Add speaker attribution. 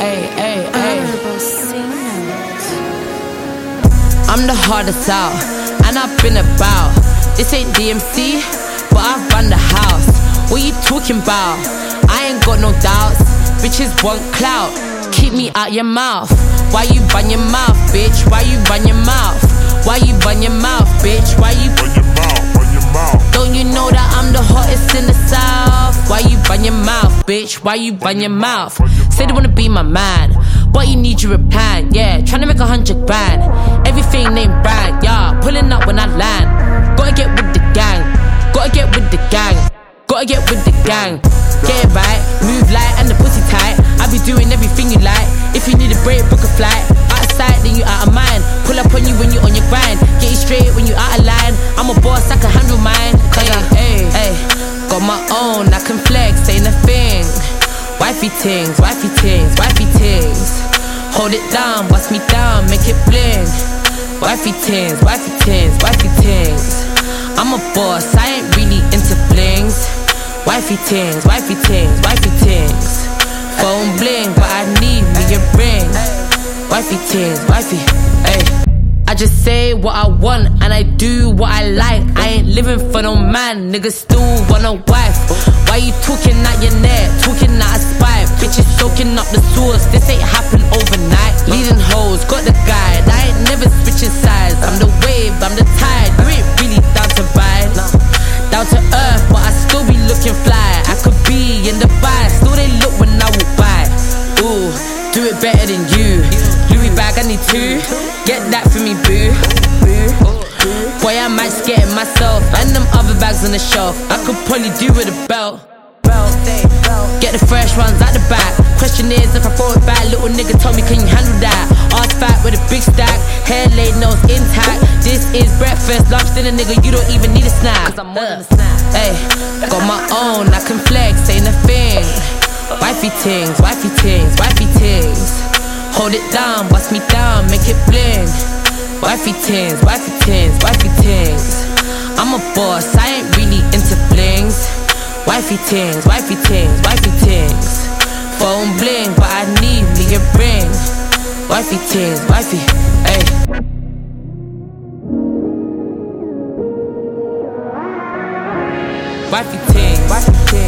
Speaker 1: I'm the hardest out, and I've been about. This ain't DMC, but I've run the house. What you talking about? I ain't got no doubts. Bitches want clout, keep me out your mouth. Why you run your mouth, bitch? Why you run your mouth? Why you run your mouth, bitch? Why you run your mouth? Run your mouth. Don't you know that I'm the hottest in the south? Why you run your mouth, bitch? Why you run your mouth? Say they wanna be my man, but you need your replan, yeah. Tryna make 100 grand, everything named brand, yeah. Pulling up when I land, gotta get with the gang, gotta get with the gang, gotta get with the gang. Get it right, move light and the pussy tight. I be doing everything you like. If you need a break, book a flight. Out of sight, then you out of mind. Pull up on you when you on your grind. Get you straight when you out of line. I'm a boss, I can handle mine. Hey, got my own, I can flex, ain't a thing. Wifey things, wifey things, wifey things. Hold it down, bust me down, make it bling. Wifey things, wifey things, wifey things. I'm a boss, I ain't really into flings. Wifey things, wifey things, wifey things. Phone bling, but I need me a ring. Wifey things, wifey, ayy. I just say what I want and I do what I like. I ain't living for no man, niggas still want a wife. Why you talking out your neck, talking out of spite? Bitches soaking up the sauce, this ain't happen overnight. Leading hoes, got the guide, I ain't never switching sides. I'm the wave, I'm the tide, you ain't really down to ride. Down to earth, but I still be looking fly. I could be in the bias, still they look when I walk by. Ooh, do it better than you. Louis bag, I need two. Get that for me, boo. Boy, I might skate it myself. And them other bags on the shelf, I could probably do with a belt. Get the fresh ones out the back. Question is if I throw it back, little nigga told me, can you handle that? Ass fat with a big stack, hair laid, nose intact. This is breakfast, lunch, dinner, nigga, you don't even need a snack. Cause I'm more than a snack. Hey, got my own, I can flex, ain't a thing. Wifey things, wifey things, wifey things. Hold it down, bust me down, make it bling. Wifey things, wifey things, wifey things. I'm a boss, I ain't really into flings. Wifey things, wifey things, wifey things. Phone bling, but I need me a ring. Wifey things, wifey, ayy. Wifey things, wifey things.